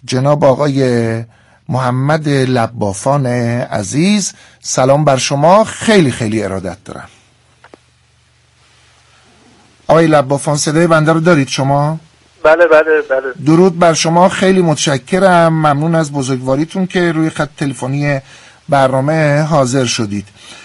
جناب آقای محمد لبافان عزیز، سلام بر شما، خیلی خیلی ارادت دارم. آقای لبافان صدای بنده رو دارید شما؟ بله. درود بر شما، خیلی متشکرم، ممنون از بزرگواریتون که روی خط تلفنی برنامه حاضر شدید.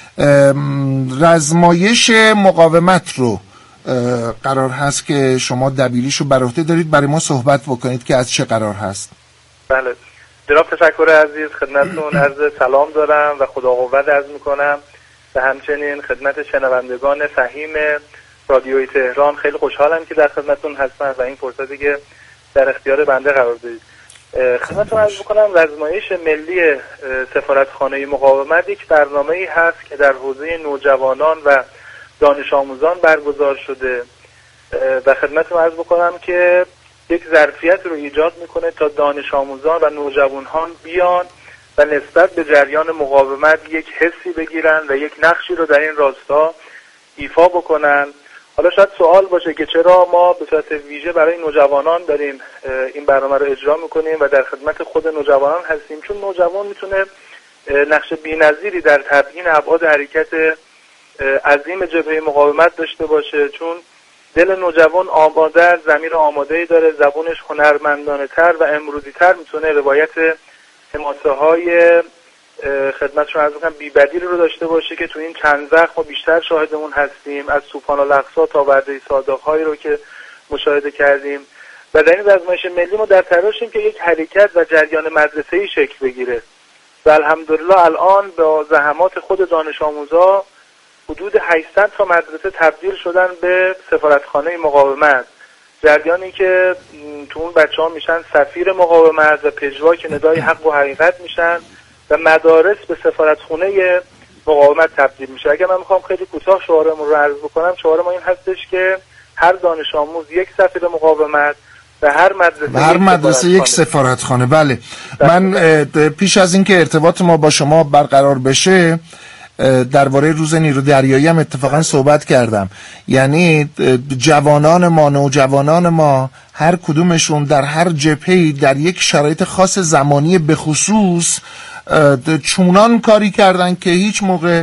رزمایش مقاومت رو قرار هست که شما دبیریشو بر عهده دارید، برای ما صحبت بکنید که از چه قرار هست. بله جناب، تشکر عزیز، خدمتتون عرض سلام دارم و خدا قوت عرض میکنم و همچنین خدمت شنوندگان فهیم رادیوی تهران. خیلی خوشحالم که در خدمتتون هستم و این فرصتی که در اختیار بنده قرار دادید. خدمتتون عرض میکنم رزمایش ملی سفارتخانه مقاومت یک برنامه‌ای هست که در حوزه نوجوانان و دانش آموزان برگزار شده و خدمتتون عرض بکنم که یک ظرفیت رو ایجاد میکنه تا دانش آموزان و نوجوانان بیان و نسبت به جریان مقاومت یک حسی بگیرن و یک نقشی رو در این راستا ایفا بکنن. حالا شاید سوال باشه که چرا ما به صورت ویژه برای نوجوانان داریم این برنامه رو اجرا میکنیم و در خدمت خود نوجوانان هستیم، چون نوجوان میتونه نقش بی‌نظیری در تبیین ابعاد حرکت عظیم جبهه مقاومت داشته باشه، چون دل نوجوان آماده است، ضمیر آماده‌ای داره، زبونش هنرمندانه تر و امروزی تر میتونه روایت حماسه های خدمتشون عرض می‌کنم بی‌بدیل رو داشته باشه که تو این چند وقت ما بیشتر شاهدمون هستیم، از سوپان الاقصی تا ورده صادق‌هایی رو که مشاهده کردیم. و در این رزمایش ملی ما در تلاشیم که یک حرکت و جریان مدرسه‌ای شکل بگیره و الحمدلله الان با زحمات خود دانش آموزا حدود 800 تا مدرسه تبدیل شدن به سفارتخانه مقاومت، جریانی که تو اون بچه‌ها میشن سفیر مقاومت و پژواک ندای حق و حقیقت میشن و مدارس به سفارتخانه مقاومت تبدیل میشه. اگر من میخوام خیلی کوتاه شعارمون رو عرض بکنم، شعار ما این هستش که هر دانش آموز یک سفیر مقاومت و هر مدرسه یک سفارتخانه. بله. من پیش از اینکه ارتباط ما با شما برقرار بشه درباره روز نیرو دریایی هم اتفاقا صحبت کردم. یعنی جوانان ما، نوجوانان ما، هر کدومشون در هر جبهه‌ای در یک شرایط خاص زمانی به خصوص چونان کاری کردن که هیچ موقع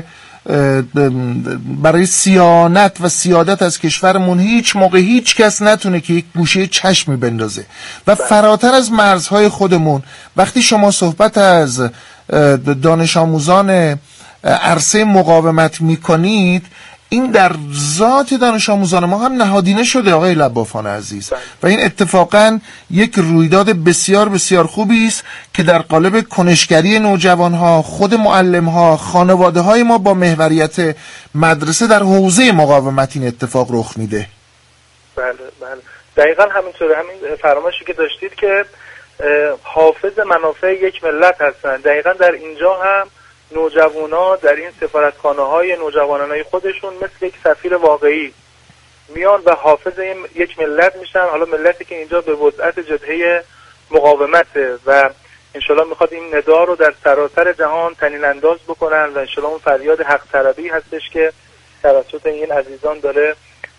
برای صیانت و سیادت از کشورمون هیچ موقع هیچ کس نتونه که یک گوشه چشمی بندازه و فراتر از مرزهای خودمون. وقتی شما صحبت از دانش آموزان عرصه مقاومت میکنید، این در ذات دانش آموزان ما هم نهادینه شده آقای لبافان عزیز و این اتفاقا یک رویداد بسیار بسیار خوبی است که در قالب کنشگری نوجوانها، خود معلمها، خانواده‌های ما با محوریت مدرسه در حوزه مقاومت این اتفاق رخ میده. بله دقیقاً همینطوره. همین فرمایشی که داشتید که حافظ منافع یک ملت هستن، دقیقاً در اینجا هم نوجوانا در این سفارتخانه‌های نوجوانانای خودشون مثل یک سفیر واقعی میان و حافظ این یک ملت میشن. حالا ملتی که اینجا به وسعت جبهه مقاومته و انشالله میخواد این ندا رو در سراسر جهان طنین انداز بکنن و انشالله اون فریاد حق طلبی هستش که توسط این عزیزان داره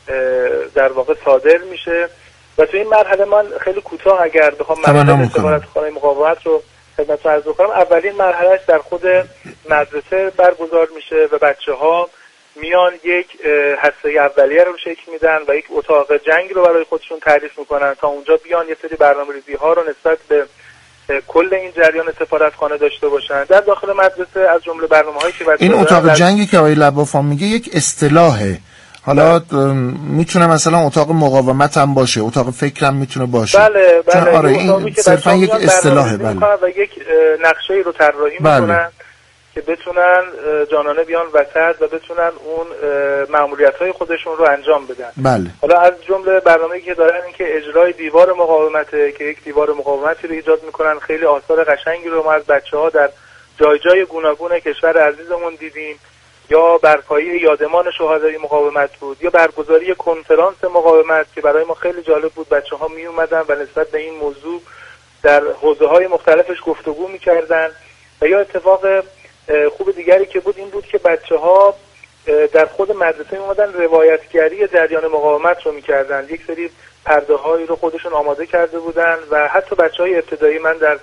در واقع صادر میشه. و تو این مرحله من خیلی کوتاه اگر بخوام مرحله سفارتخانه مقاومت رو خدمتتون عرض بکنم، اولین مرحلهش در خود مدرسه برگزار میشه و بچه‌ها میان یک حصه اولیه رو شکل میدن و یک اتاق جنگ رو برای خودشون تعریف میکنن تا اونجا بیان یه سری برنامه‌ریزی ها رو نسبت به کل این جریان سفارتخانه داشته باشن. در داخل مدرسه از جمله برنامه‌هایی که این اتاق جنگی که آقای لبافان میگه یک اصطلاحه. حالا میتونه مثلا اتاق مقاومت هم باشه، اتاق فکر هم میتونه باشه. بله آره این صرفا یک اصطلاحه. بله و یک نقشه‌ای رو طراحی میکنن که بتونن جانانه بیان وسط و بتونن اون مأموریت‌های خودشون رو انجام بدن. بله. حالا از جمله برنامه‌ای که دارن این که اجرای دیوار مقاومته که یک دیوار مقاومتی رو ایجاد میکنن. خیلی آثار قشنگی رو ما از بچه‌ها در جای جای گوناگون کشور عزیزمون دیدیم، یا برپایی یادمان شهدای مقاومت بود یا برگزاری کنفرانس مقاومت که برای ما خیلی جالب بود. بچه‌ها می اومدن و نسبت به این موضوع در حوزه‌های مختلفش گفتگو می‌کردن. و یا اتفاق خوب دیگری که بود این بود که بچه‌ها در خود مدرسه اومدن روایتگری جریان مقاومت رو میکردن. یک سری پرده هایی رو خودشون آماده کرده بودن و حتی بچهای ابتدایی، من در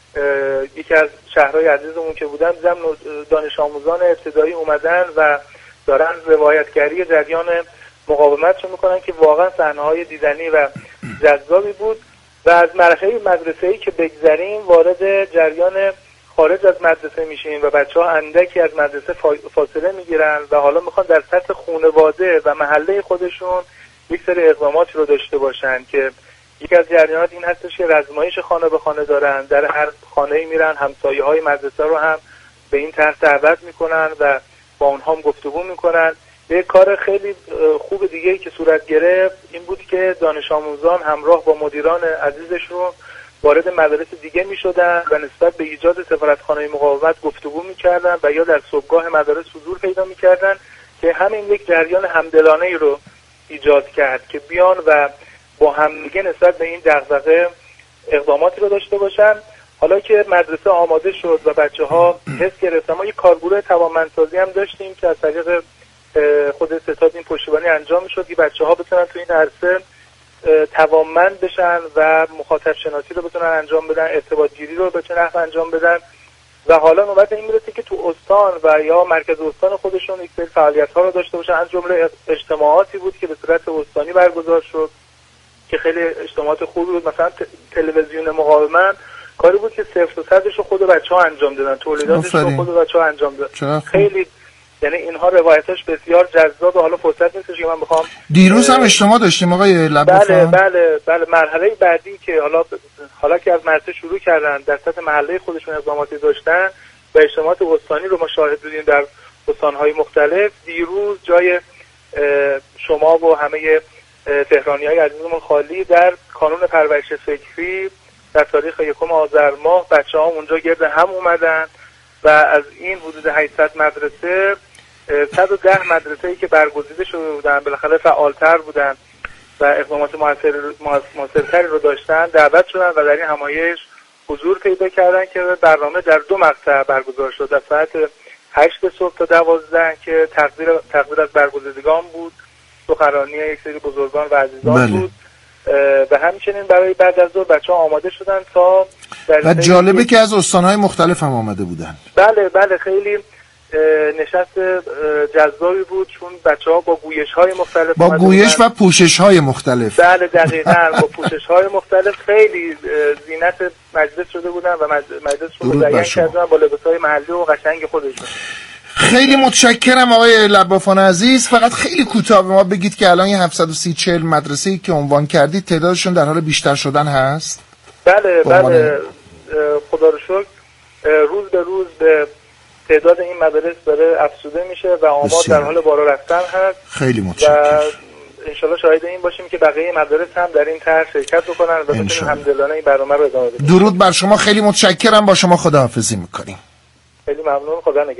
یکی از شهرهای عزیزمون که بودم دیدم دانش آموزان ابتدایی اومدن و دارن روایتگری جریان مقاومت رو میکنن که واقعا صحنه‌های دیدنی و جذابی بود. و از مرحله مدرسه‌ای که بگذریم وارد جریان خارج از مدرسه میشیم و بچه‌ها اندکی از مدرسه فاصله میگیرن و حالا میخوان در سطح خانواده و محله خودشون یک سری اقداماتی رو داشته باشن که یکی از جریانات این هستش که رزمایش خانه به خانه دارن، در هر خانه‌ای میرن همسایه‌های مدرسه رو هم به این طرح دعوت میکنن و با اونها هم گفتگو میکنن. یک کار خیلی خوب دیگه‌ای که صورت گرفت این بود که دانش آموزان همراه با مدیران عزیزشون وارد مدارس دیگه میشدن و نسبت به ایجاد سفارتخانه مقاومت گفتگو میکردن و یا در صبحگاه مدارس حضور پیدا میکردن که همین یک جریان همدلانه ای رو ایجاد کرد که بیان و با همدیگه نسبت به این دغدغه اقداماتی رو داشته باشن. حالا که مدرسه آماده شد و بچه‌ها حس گرفتن، ما یک کارگروه توانمندسازی هم داشتیم که از طریق خود ستاد این پشتیبانی انجام میشد که بچه‌ها بتونن تو این عرصه توانمند بشن و مخاطب شناسی رو بتونن انجام بدن، ارتباط گیری رو بتونن انجام بدن. و حالا نوبت این میرسه که تو استان و یا مرکز استان خودشون یک سری فعالیت‌ها رو داشته باشن. از جمله اجتماعاتی بود که به صورت استانی برگزار شد که خیلی اجتماعات خوبی بود. مثلا تلویزیون مقاومت کاری بود که 0 تا 100 رو خود بچه‌ها انجام دادن، تولیداتش رو خود بچه‌ها انجام دادن. خیلی یعنی اینها روایتاش بسیار جذاب و حالا فرصت نیستش که من بخوام. دیروز هم اجتماع داشتیم آقای لبافان. بله مرحله بعدی که حالا که از مدرسه شروع کردن در سطح محله خودشون اقداماتی داشتن و اجتماعات استانی رو ما شاهد بودیم در استان‌های مختلف. دیروز جای شما و همه تهرانی‌های عزیزمون خالی در کانون پرورش فکری در تاریخ 1 آذر ماه بچه‌ها اونجا گرد هم اومدن و از این حدود 800 مدرسه 110 مدرسه‌ای که برگزیده شده بودن بالاخره فعالتر بودن و اقدامات موثرتری رو داشتن دعوت شدن و در این همایش حضور پیدا کردن که برنامه در 2 مقطع برگزار شد. در ساعت 8 صبح تا 12 که تقدیر از برگزیدگان بود، سخنرانی یک سری بزرگان و عزیزان بود و همچنین برای بعد از ظهر بچه‌ها آماده شدن تا و جالبه که از استان‌های مختلف هم آمده بودن. بله خیلی نشست جذابی بود چون بچه‌ها با گویش‌های مختلف با گویش و پوشش‌های مختلف. بله دقیقاً با پوشش‌های مختلف خیلی زینت مجلس شده بودن و مجلس رو مزین کردن با لباس‌های محلی و قشنگ خودشون. خیلی متشکرم آقای لبافان عزیز. فقط خیلی کوتاه به ما بگید که الان 730 مدرسه‌ای که عنوان کردید تعدادشون در حال بیشتر شدن هست؟ بله خدا رو شکر روز به روز به تعداد این مدارس داره افزوده میشه و آمار در حال بالا رفتن هست. خیلی متشکرم و انشالله شاهد این باشیم که بقیه مدارس هم در این طرح شرکت بکنن و بتونیم همدلانه این برنامه رو ادامه بدیم. درود بر شما، خیلی متشکرم، با شما خداحافظی میکنیم. خیلی ممنون، خدا نگهدار.